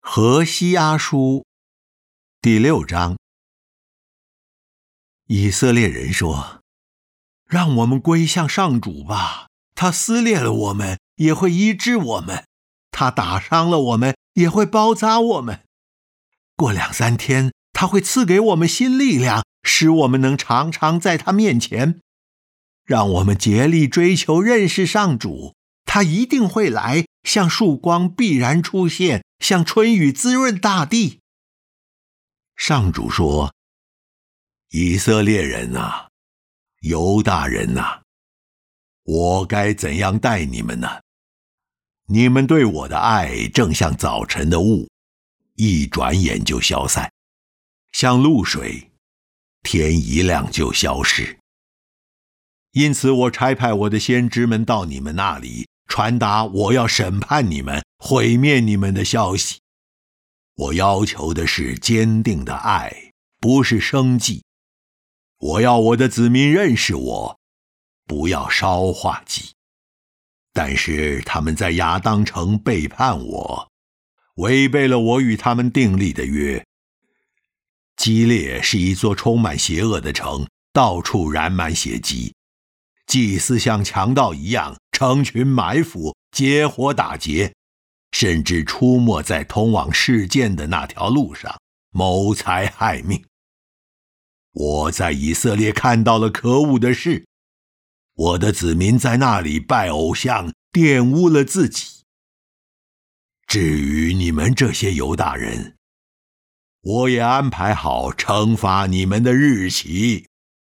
何西阿书第6章。以色列人说：让我们归向上主吧，他撕裂了我们，也会医治我们；他打伤了我们，也会包扎我们。过2、3天，他会赐给我们新力量，使我们能常常在他面前。让我们竭力追求认识上主，他一定会来，像曙光必然出现，像春雨滋润大地。上主说：以色列人啊，犹大人啊，我该怎样待你们呢？你们对我的爱正像早晨的雾，一转眼就消散，像露水，天一亮就消失。因此我差派我的先知们到你们那里，传达我要审判你们、毁灭你们的消息。我要求的是坚定的爱，不是生计。我要我的子民认识我，不要烧化祭。但是他们在亚当城背叛我，违背了我与他们订立的约。基列是一座充满邪恶的城，到处染满血迹。祭司像强盗一样，成群埋伏，结伙打劫，甚至出没在通往示剑的那条路上，谋财害命。我在以色列看到了可恶的事，我的子民在那里拜偶像，玷污了自己。至于你们这些犹大人，我也安排好惩罚你们的日期。